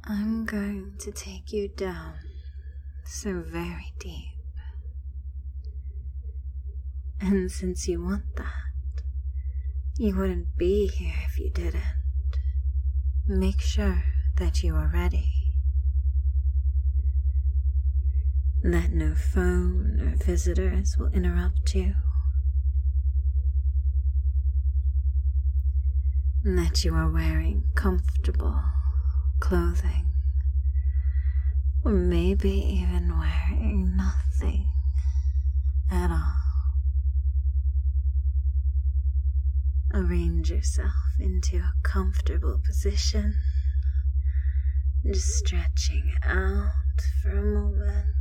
I'm going to take you down so very deep. And since you want that, you wouldn't be here if you didn't. Make sure that you are ready. That no phone or visitors will interrupt you. That you are wearing comfortable clothing, or maybe even wearing nothing at all. Arrange yourself into a comfortable position, just stretching out for a moment,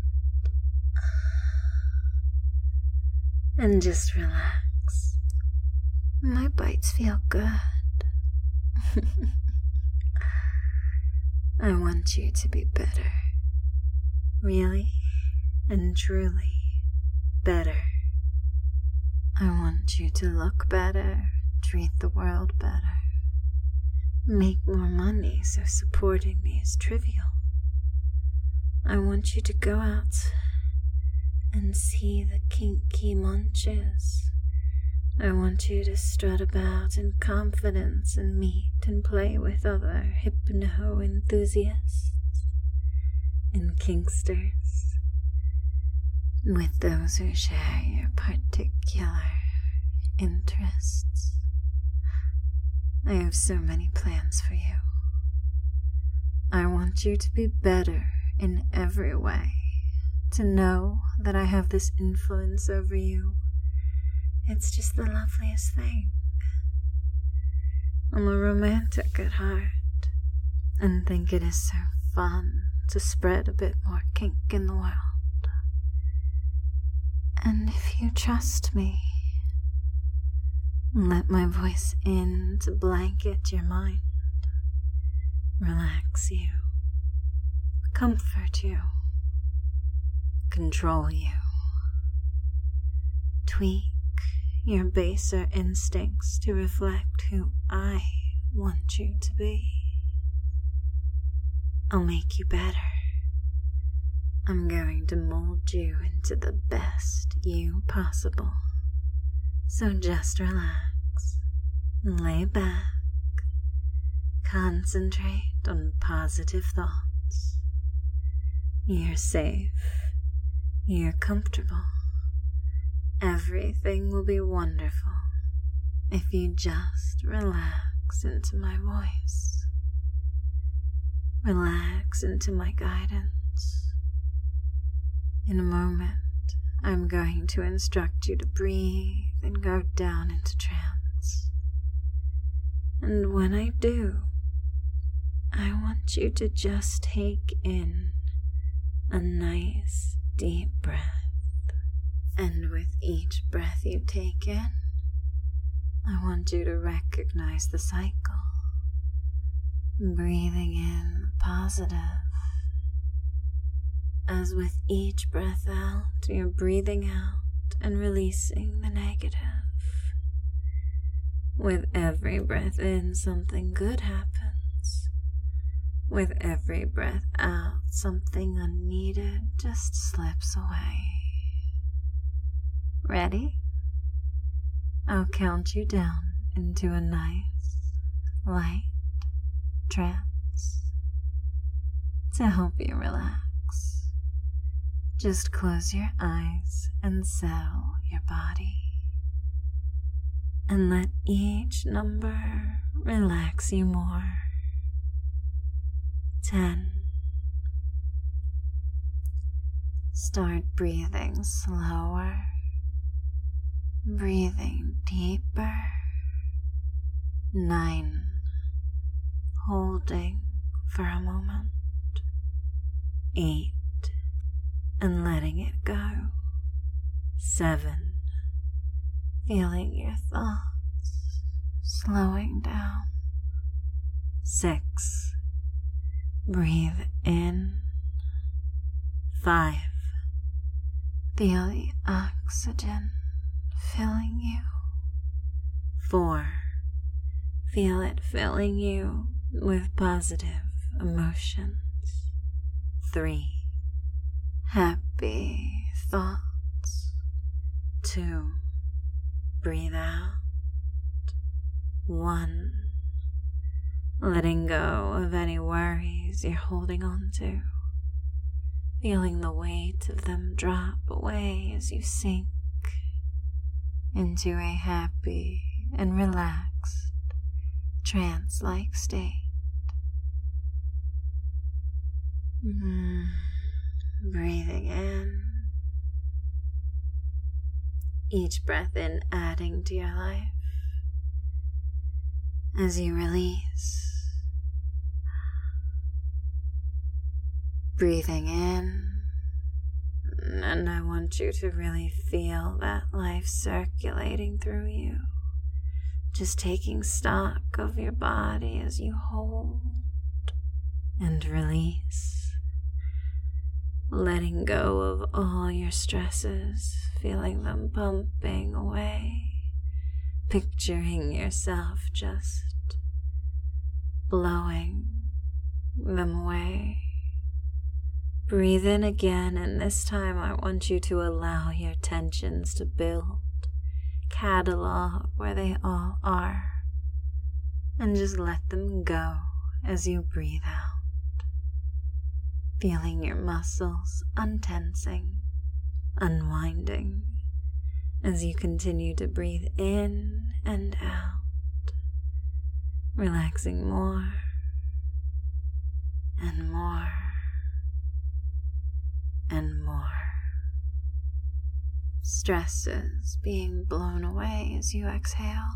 and just relax. My bites feel good. I want you to be better. Really and truly better. I want you to look better, treat the world better, make more money so supporting me is trivial. I want you to go out and see the kinky munches. I want you to strut about in confidence and meet and play with other hypno enthusiasts and kinksters, with those who share your particular interests. I have so many plans for you. I want you to be better in every way, to know that I have this influence over you. It's just the loveliest thing. I'm a romantic at heart and think it is so fun to spread a bit more kink in the world. And if you trust me, let my voice in to blanket your mind, relax you, comfort you, control you, tweak your baser instincts to reflect who I want you to be. I'll make you better. I'm going to mold you into the best you possible. So just relax, lay back, concentrate on positive thoughts. You're safe, you're comfortable. Everything will be wonderful if you just relax into my voice. Relax into my guidance. In a moment, I'm going to instruct you to breathe and go down into trance. And when I do, I want you to just take in a nice deep breath. And with each breath you take in, I want you to recognize the cycle. Breathing in positive. As with each breath out, you're breathing out and releasing the negative. With every breath in, something good happens. With every breath out, something unneeded just slips away. Ready? I'll count you down into a nice, light trance to help you relax. Just close your eyes and settle your body. And let each number relax you more. 10. Start breathing slower. Breathing deeper. 9. Holding for a moment. 8. And letting it go. 7. Feeling your thoughts slowing down. 6. Breathe in. 5. Feel the oxygen filling you. 4. Feel it filling you with positive emotions. 3 happy thoughts. 2 breathe out. 1 letting go of any worries you're holding on to, feeling the weight of them drop away as you sink into a happy and relaxed, trance-like state. Breathing in, each breath in adding to your life. As you release, breathing in, and I want you to really feel that life circulating through you, just taking stock of your body as you hold and release, letting go of all your stresses, feeling them pumping away, picturing yourself just blowing them away. Breathe in again, and this time I want you to allow your tensions to build, catalog where they all are, and just let them go as you breathe out, feeling your muscles untensing, unwinding, as you continue to breathe in and out, relaxing more and more and more. Stresses being blown away as you exhale,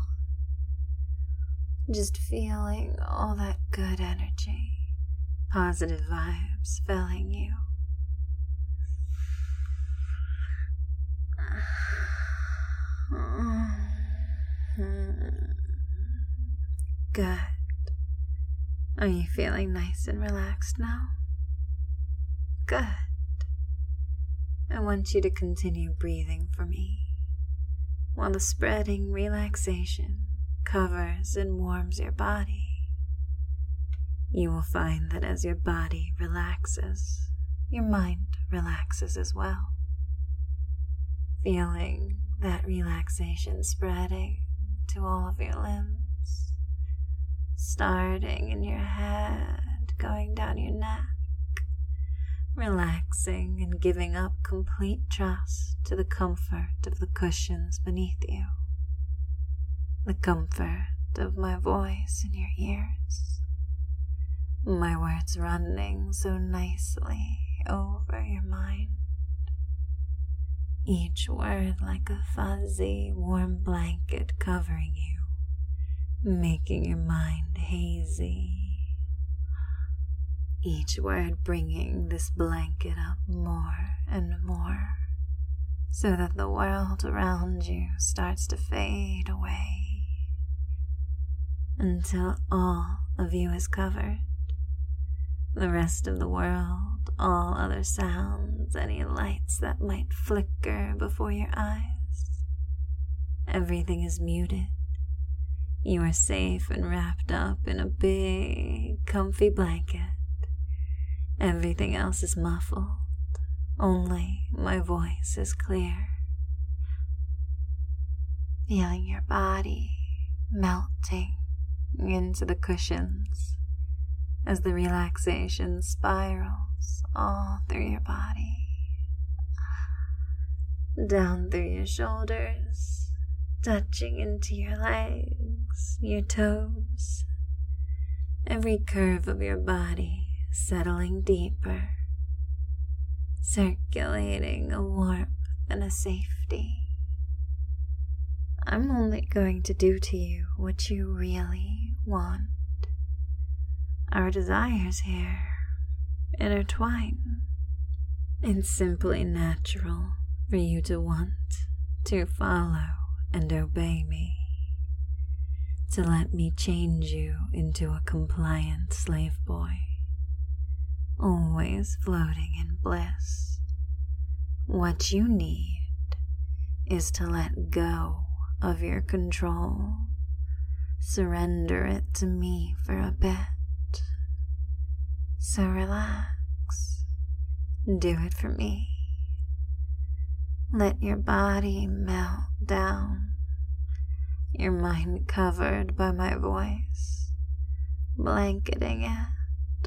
just feeling all that good energy, positive vibes filling you. Good. Are you feeling nice and relaxed now? Good. I want you to continue breathing for me while the spreading relaxation covers and warms your body. You will find that as your body relaxes, your mind relaxes as well. Feeling that relaxation spreading to all of your limbs, starting in your head, going down your neck, relaxing and giving up complete trust to the comfort of the cushions beneath you, the comfort of my voice in your ears, my words running so nicely over your mind, each word like a fuzzy, warm blanket covering you, making your mind hazy. Each word bringing this blanket up more and more, so that the world around you starts to fade away, until all of you is covered. The rest of the world, all other sounds, any lights that might flicker before your eyes, everything is muted. You are safe and wrapped up in a big, comfy blanket. Everything else is muffled. Only my voice is clear. Feeling your body melting into the cushions as the relaxation spirals all through your body, down through your shoulders, touching into your legs, your toes, every curve of your body settling deeper, circulating a warmth and a safety. I'm only going to do to you what you really want. Our desires here intertwine. It's simply natural for you to want to follow and obey me, to let me change you into a compliant slave boy, always floating in bliss. What you need is to let go of your control, surrender it to me for a bit, So relax. Do it for me. Let your body melt down, your mind covered by my voice, blanketing it.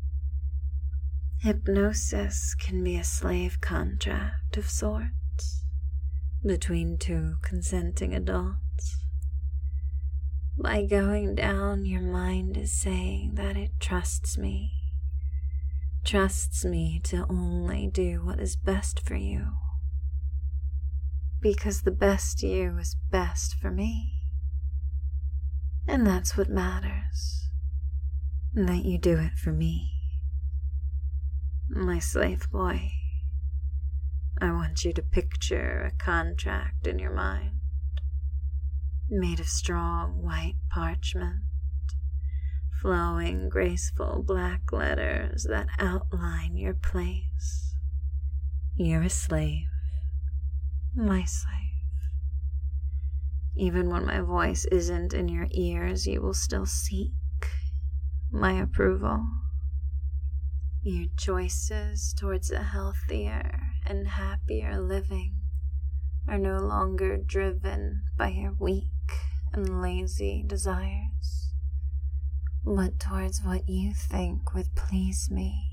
Hypnosis can be a slave contract of sorts between two consenting adults. By going down, your mind is saying that it trusts me to only do what is best for you, because the best you is best for me. And that's what matters, that you do it for me. My slave boy, I want you to picture a contract in your mind, made of strong white parchment, flowing graceful black letters that outline your place. You're a slave, my slave. Even when my voice isn't in your ears, you will still seek my approval. Your choices towards a healthier and happier living are no longer driven by your weak and lazy desires, but towards what you think would please me,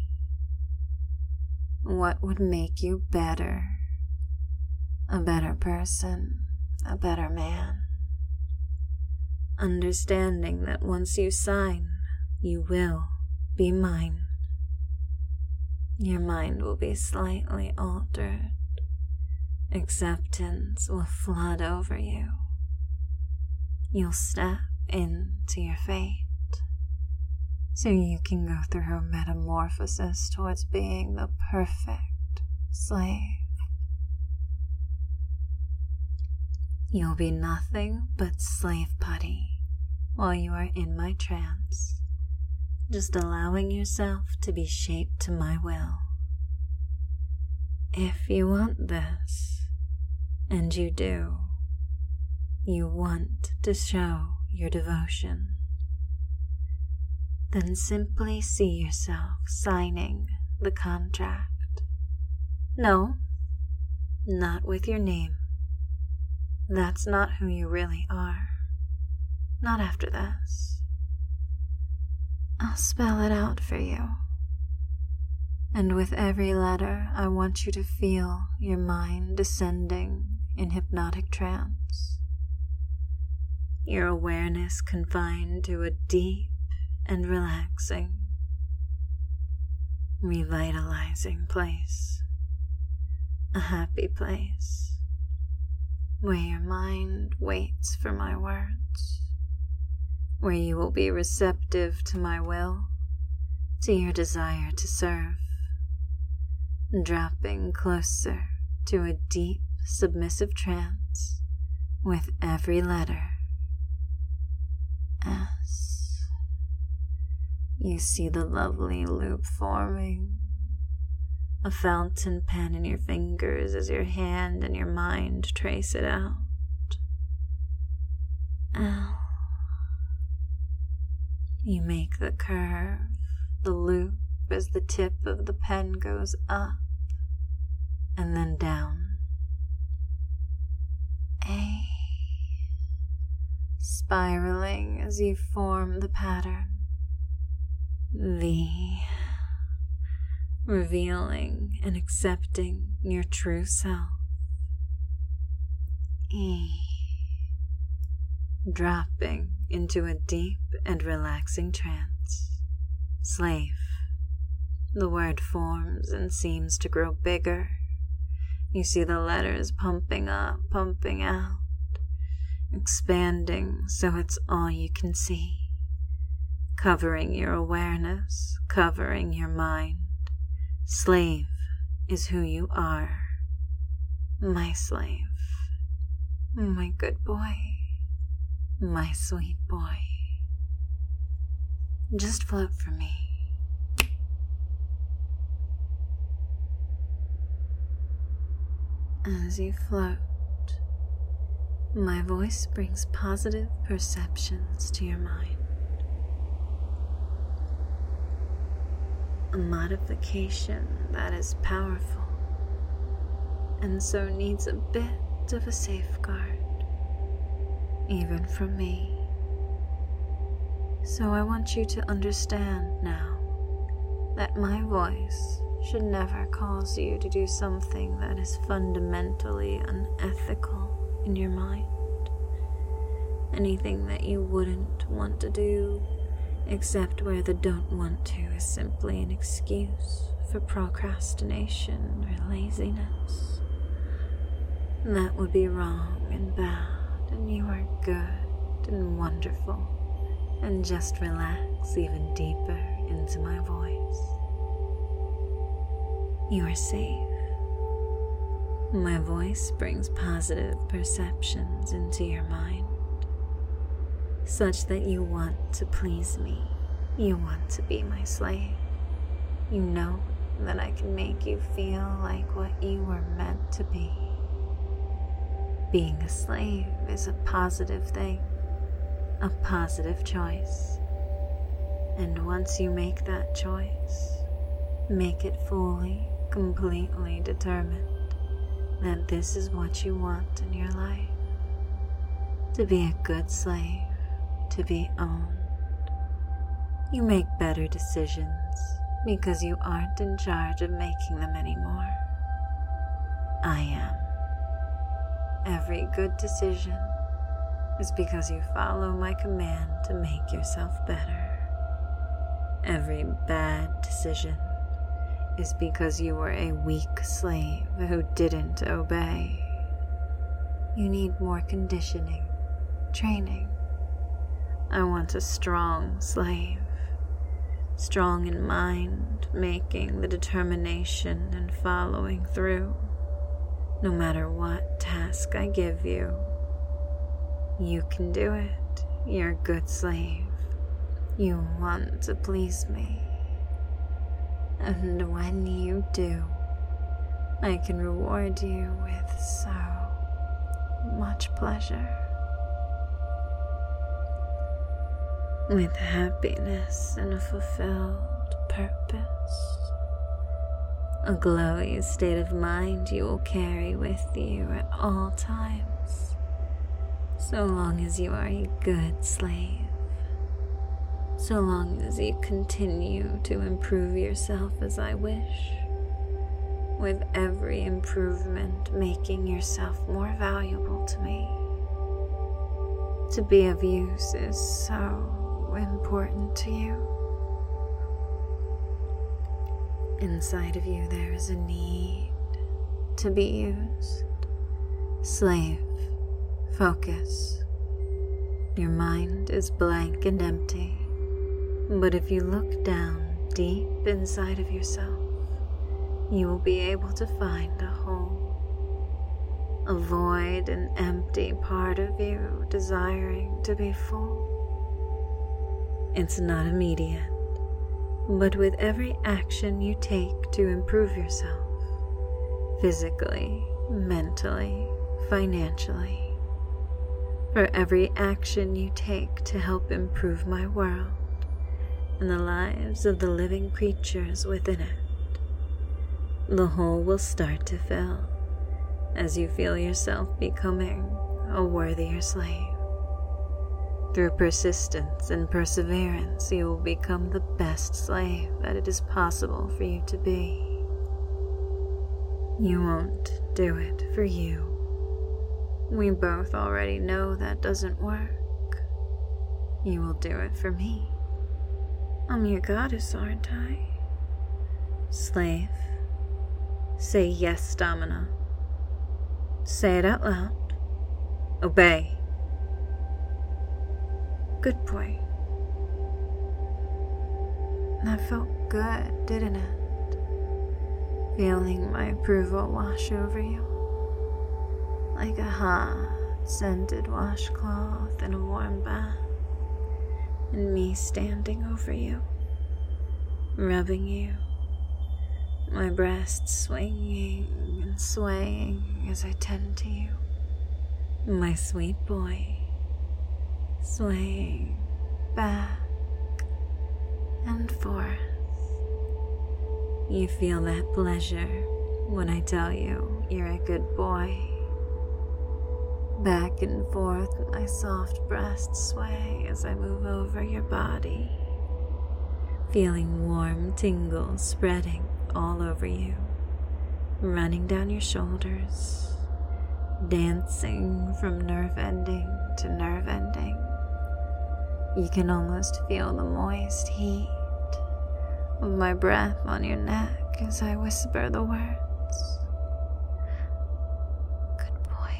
what would make you better, a better person, a better man. Understanding that once you sign, you will be mine. Your mind will be slightly altered. Acceptance will flood over you. You'll step into your fate, so you can go through a metamorphosis towards being the perfect slave. You'll be nothing but slave putty while you are in my trance, just allowing yourself to be shaped to my will. If you want this, and you do, you want to show your devotion, then simply see yourself signing the contract. No, not with your name. That's not who you really are. Not after this. I'll spell it out for you. And with every letter, I want you to feel your mind descending in hypnotic trance. Your awareness confined to a deep and relaxing, revitalizing place. A happy place where your mind waits for my words, where you will be receptive to my will, to your desire to serve, dropping closer to a deep, submissive trance with every letter. S. You see the lovely loop forming, a fountain pen in your fingers as your hand and your mind trace it out. L. You make the curve, the loop as the tip of the pen goes up and then down. A. Spiraling as you form the pattern. V. Revealing and accepting your true self. E. Dropping into a deep and relaxing trance. Slave. The word forms and seems to grow bigger. You see the letters pumping up, pumping out, expanding so it's all you can see, covering your awareness, covering your mind. Slave is who you are, my slave, my good boy, my sweet boy. Just float for me. As you float, my voice brings positive perceptions to your mind. a modification that is powerful and so needs a bit of a safeguard, even from me. So I want you to understand now that my voice should never cause you to do something that is fundamentally unethical in your mind. Anything that you wouldn't want to do, except where the don't want to is simply an excuse for procrastination or laziness. That would be wrong and bad, and you are good and wonderful, and just relax even deeper into my voice. You are safe. My voice brings positive perceptions into your mind, such that you want to please me. You want to be my slave. You know that I can make you feel like what you were meant to be. Being a slave is a positive thing, a positive choice. And once you make that choice, make it fully, completely determined that this is what you want in your life. To be a good slave, to be owned. You make better decisions because you aren't in charge of making them anymore. I am. Every good decision is because you follow my command to make yourself better. Every bad decision is because you were a weak slave who didn't obey. You need more conditioning, training. I want a strong slave, strong in mind, making the determination and following through, no matter what task I give you. You can do it. You're a good slave. You want to please me. And when you do, I can reward you with so much pleasure. With happiness and a fulfilled purpose. A glowy state of mind you will carry with you at all times, so long as you are a good slave. So long as you continue to improve yourself as I wish, with every improvement making yourself more valuable to me. To be of use is so important to you. Inside of you there is a need to be used. Slave, focus. Your mind is blank and empty. But if you look down deep inside of yourself, you will be able to find a hole, a void and empty part of you desiring to be full. It's not immediate, but with every action you take to improve yourself, physically, mentally, financially, for every action you take to help improve my world, and the lives of the living creatures within it, the hole will start to fill as you feel yourself becoming a worthier slave. Through persistence and perseverance, you will become the best slave that it is possible for you to be. You won't do it for you. We both already know that doesn't work. You will do it for me. I'm your goddess, aren't I? Slave, say yes, Domina. Say it out loud. Obey. Good boy. That felt good, didn't it? Feeling my approval wash over you. Like a hot, scented washcloth in a warm bath. And me standing over you, rubbing you, my breasts swinging and swaying as I tend to you, my sweet boy, swaying back and forth You feel that pleasure when I tell you you're a good boy. Back and forth, my soft breasts sway as I move over your body, feeling warm tingles spreading all over you, running down your shoulders, dancing from nerve ending to nerve ending. You can almost feel the moist heat of my breath on your neck as I whisper the words. Good boy.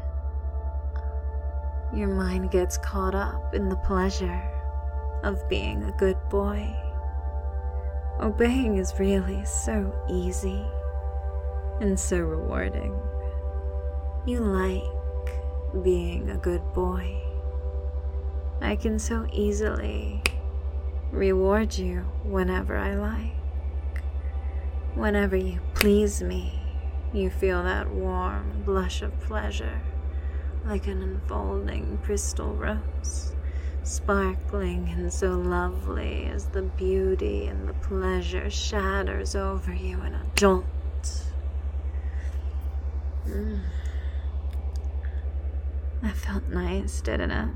Your mind gets caught up in the pleasure of being a good boy. Obeying is really so easy and so rewarding. You like being a good boy. I can so easily reward you whenever I like. Whenever you please me, you feel that warm blush of pleasure, like an unfolding crystal rose, sparkling and so lovely as the beauty and the pleasure shatters over you in a jolt. That felt nice, didn't it?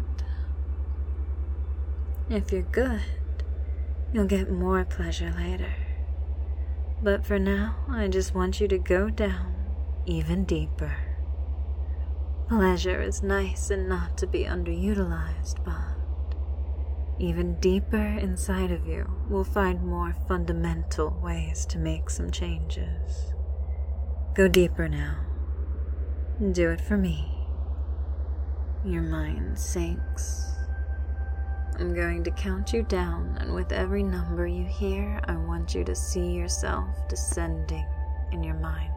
If you're good, you'll get more pleasure later. But for now, I just want you to go down even deeper. Pleasure is nice and not to be underutilized, but even deeper inside of you will find more fundamental ways to make some changes. Go deeper now. Do it for me. Your mind sinks. I'm going to count you down, and with every number you hear, I want you to see yourself descending in your mind.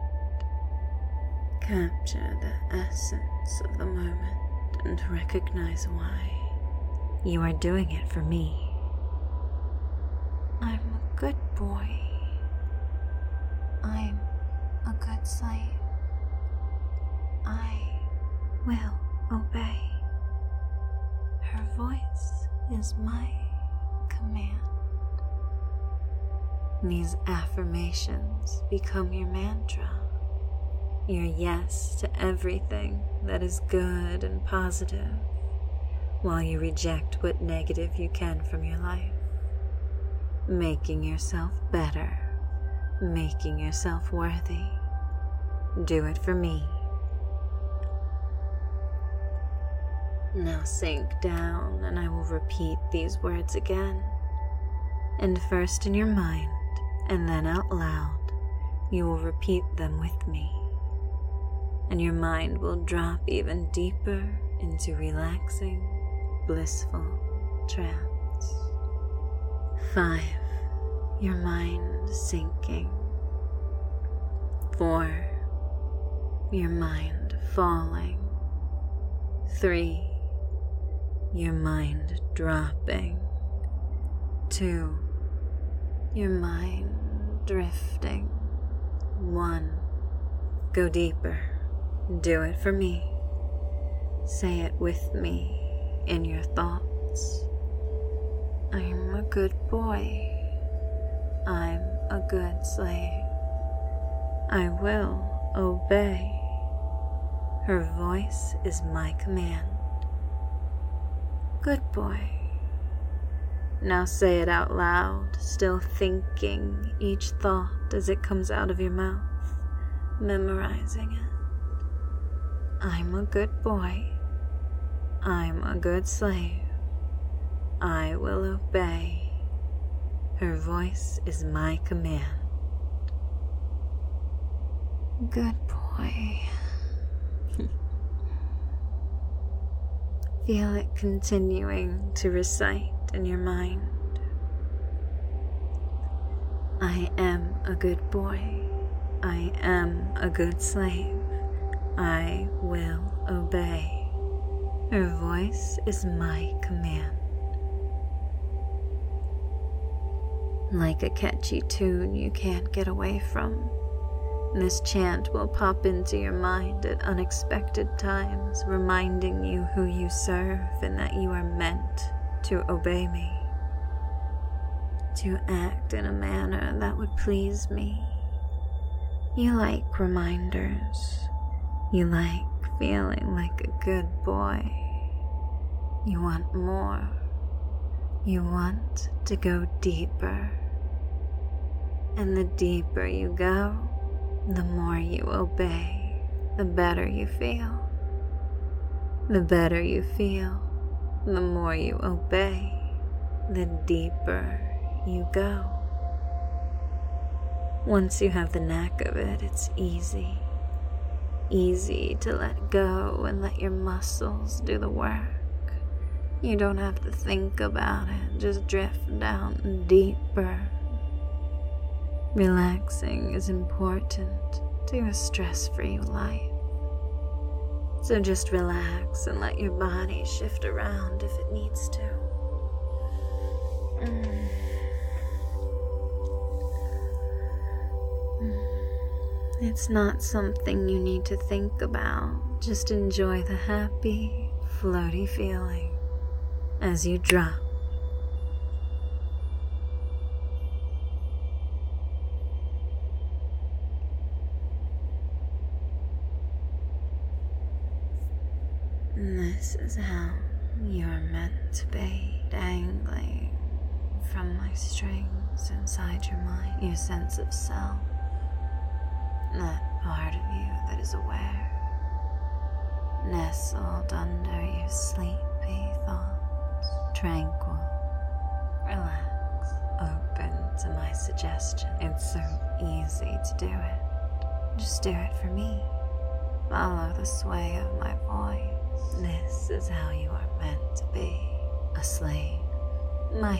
Capture the essence of the moment and recognize why you are doing it for me. I'm a good boy. I'm a good slave. I will obey. Her voice is my command. These affirmations become your mantra, your yes to everything that is good and positive, while you reject what negative you can from your life, making yourself better, making yourself worthy. Do it for me. Now sink down, and I will repeat these words again. And first in your mind, and then out loud, you will repeat them with me. And your mind will drop even deeper into relaxing, blissful trance. 5. Your mind sinking. 4. Your mind falling. 3. Your mind dropping. 2. Your mind drifting. 1. Go deeper. Do it for me. Say it with me in your thoughts. I'm a good boy. I'm a good slave. I will obey. Her voice is my command. Good boy. Now say it out loud, still thinking each thought as it comes out of your mouth, memorizing it. I'm a good boy. I'm a good slave. I will obey. Her voice is my command. Good boy. Feel it continuing to recite in your mind. I am a good boy. I am a good slave. I will obey. Her voice is my command. Like a catchy tune you can't get away from, this chant will pop into your mind at unexpected times, reminding you who you serve and that you are meant to obey me. to act in a manner that would please me. You like reminders. You like feeling like a good boy. You want more. You want to go deeper. And the deeper you go, the more you obey, the better you feel. The better you feel, the more you obey, the deeper you go. Once you have the knack of it, it's easy. Easy to let go and let your muscles do the work. You don't have to think about it, just drift down deeper. Relaxing is important to a stress-free life. So just relax and let your body shift around if it needs to. It's not something you need to think about. Just enjoy the happy, floaty feeling as you drop. This is how you're meant to be, dangling from my strings inside your mind, your sense of self, that part of you that is aware, nestled under your sleepy thoughts, tranquil, relaxed, open to my suggestion. It's so easy to do it. Just do it for me. Follow the sway of my voice. This is how you are meant to be. A slave, my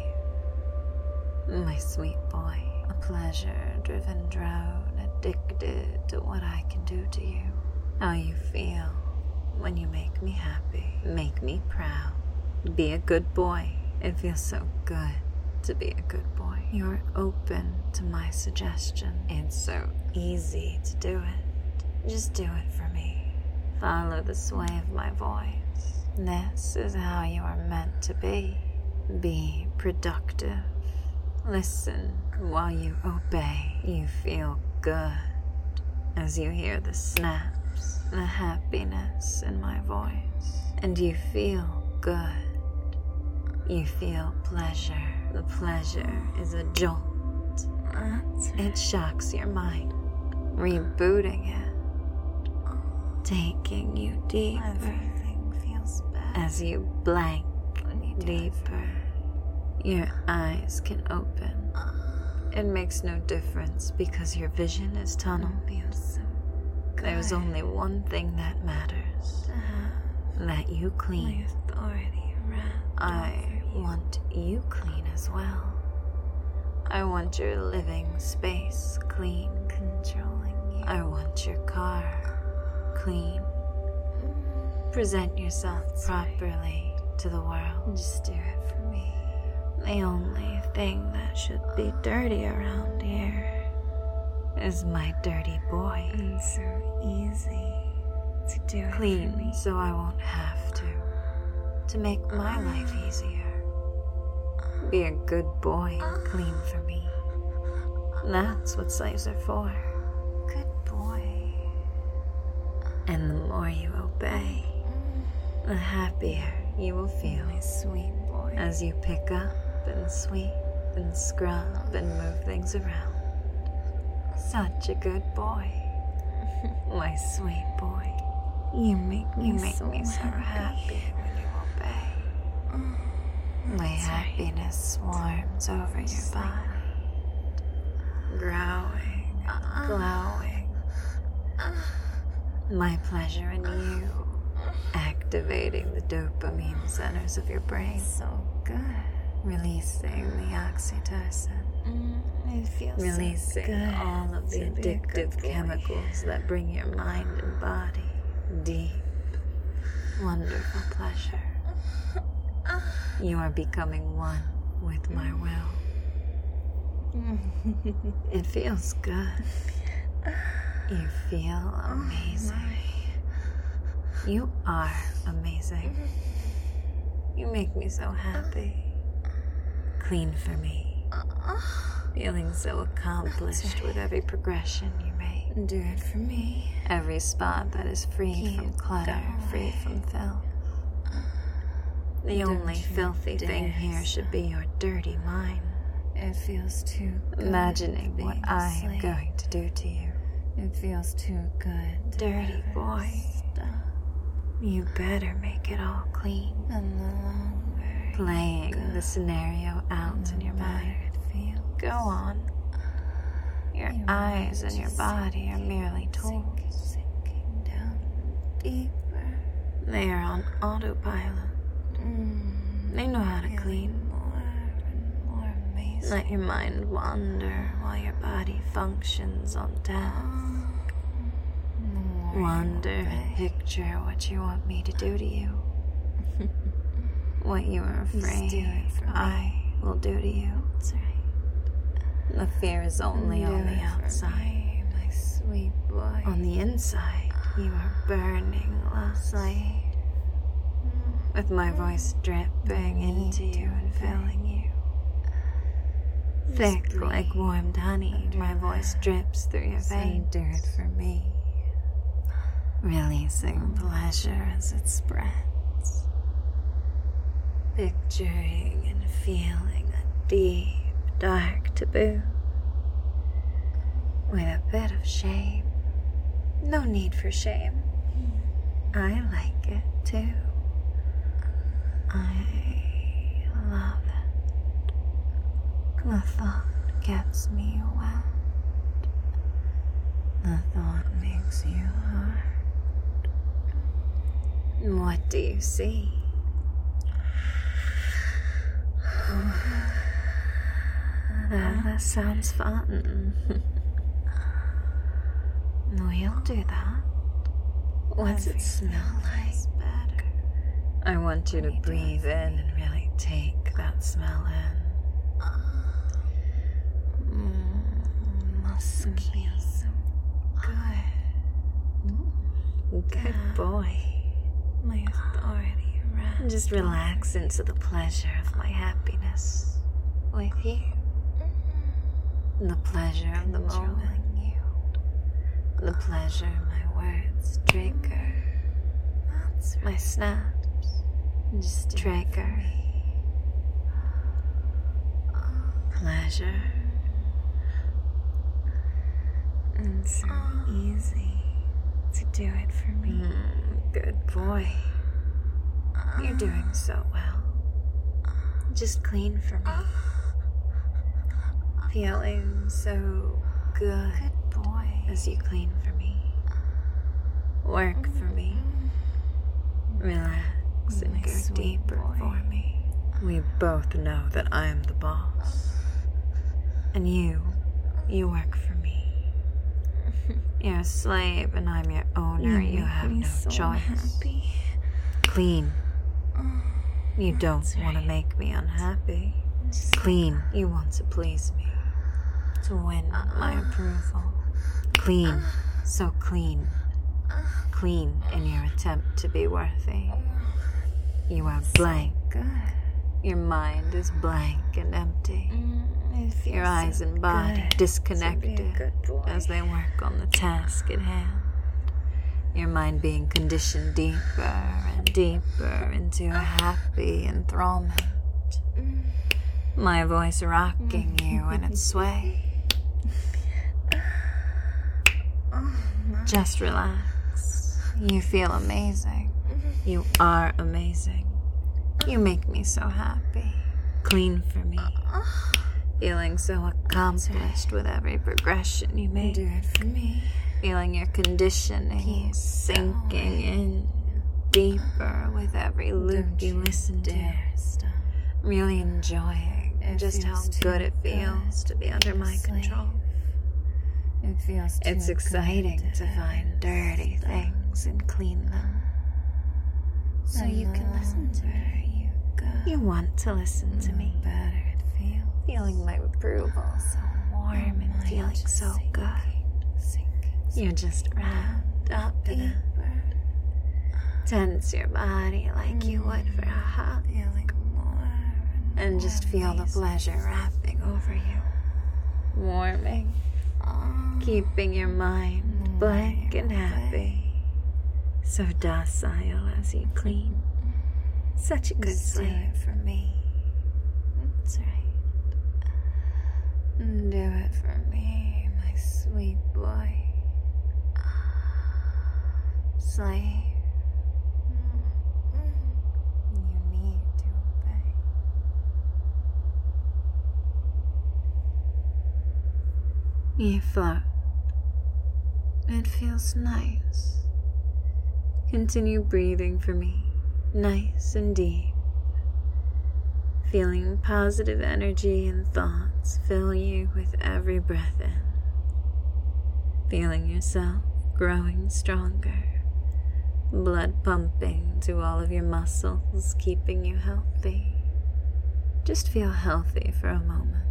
sweet boy. A pleasure-driven drone, addicted to what I can do to you. How you feel when you make me happy, make me proud. Be a good boy. It feels so good to be a good boy. You're open to my suggestion. It's so easy to do it. Just do it for me. Follow the sway of my voice. This is how you are meant to be. Be productive. Listen while you obey. You feel good as you hear the snaps, the happiness in my voice. And you feel good. You feel pleasure. The pleasure is a jolt. It shocks your mind, rebooting it. Taking you deeper. Everything feels bad. As you blank deeper, your eyes can open. It makes no difference because your vision is tunnel. So there's only one thing that matters. That you clean. I want you clean as well. I want your living space clean. Controlling you. I want your car clean. Present yourself properly to the world. Just do it for me. The only thing that should be dirty around here is my dirty boy. It's so easy to do it clean for me. So I won't have to make my life easier. Be a good boy and clean for me. That's what slaves are for. Good boy. And the more you obey, the happier you will feel, my sweet boy, as you pick up and sweep and scrub and move things around. Such a good boy. My sweet boy. You make me so happy when you obey. My happiness swarms over your body, growing, glowing. My pleasure in you, activating the dopamine centers of your brain. So good. Releasing the oxytocin. It feels releasing so good. All of the addictive chemicals that bring your mind and body deep, wonderful pleasure. You are becoming one with my will. It feels good. You feel amazing. You are amazing. You make me so happy. Clean for me. Feeling so accomplished with every progression you make. Do it for me. Every spot that is free from clutter, free from filth. The only filthy thing here should be your dirty mind. It feels too good. Imagining what I am going to do to you. It feels too good. Dirty boy. You better make it all clean. And the longer Playing the scenario out in your mind. Go on. Your eyes and your body are merely tools. Sinking down deeper. They are on autopilot. They know how to clean. More and more amazing. Let your mind wander while your body functions on task. Wonder and picture what you want me to do to you. What you are afraid I will do to you. That's right. The fear is only on the outside. My sweet boy. On the inside, you are burning lovely. With my voice dripping into you and filling you. Thick like warmed honey, my voice drips through your veins. Do it for me. Releasing pleasure as it spreads. Picturing and feeling a deep, dark taboo. With a bit of shame. No need for shame. I like it too. I love it. The thought gets me wet. The thought makes you hard. What do you see? That sounds fun. We'll do that. What's it smell like? I want you to breathe in and really take that smell in. Musky. So good. Good boy. My authority rests. Just relax into the pleasure of my happiness with you. The pleasure of the moment. The pleasure my words trigger. That's My snaps just trigger. Pleasure. It's so easy to do it for me. Good boy. You're doing so well. Just clean for me. Feeling so good. Good boy. As you clean for me. Work for me. Relax and go deeper for me. We both know that I'm the boss. And you work for me. You're a slave and I'm your owner. You have no choice. Happy. Clean. You don't want to make me unhappy. Clean. You want to please me. To win my approval. Clean. So clean. Clean in your attempt to be worthy. You are blank. Good. Your mind is blank and empty. Your eyes and body disconnected as they work on the task at hand. Your mind being conditioned deeper and deeper into a happy enthrallment. My voice rocking you in its sway. Just relax. You feel amazing. You are amazing. You make me so happy. Clean for me. Feeling so accomplished with every progression you make. Do it for me. Feeling your conditioning sinking in deeper with every loop you listen to. Really enjoying just how good it feels to be under my control. It feels too It's exciting to find dirty things and clean them. So you can listen to me. You want to listen to me. Better it feels. Feeling my approval so warm and feeling so good. You just wrapped up in it. Tense your body like you would for a hug. Feeling more And and just feel the pleasure wrapping over you, warming, keeping your mind blank and happy, so docile as you clean. Such a good sleep for me. That's right. Do it for me, my sweet boy. Sleep. You need to obey. You float. It feels nice. Continue breathing for me, nice and deep. Feeling positive energy and thoughts fill you with every breath in. Feeling yourself growing stronger. Blood pumping to all of your muscles, keeping you healthy. Just feel healthy for a moment.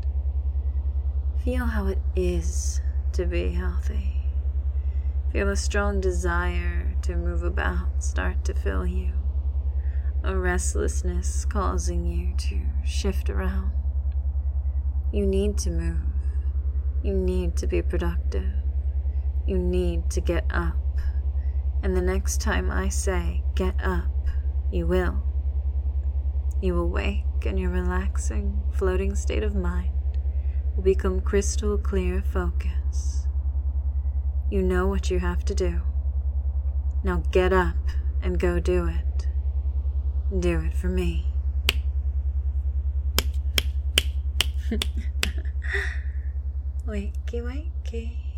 Feel how it is to be healthy. Feel a strong desire to move about start to fill you. A restlessness causing you to shift around. You need to move. You need to be productive. You need to get up. And the next time I say, get up, you will. You will wake and your relaxing, floating state of mind will become crystal clear focus. You know what you have to do. Now get up and go do it. Do it for me. Wakey, wakey.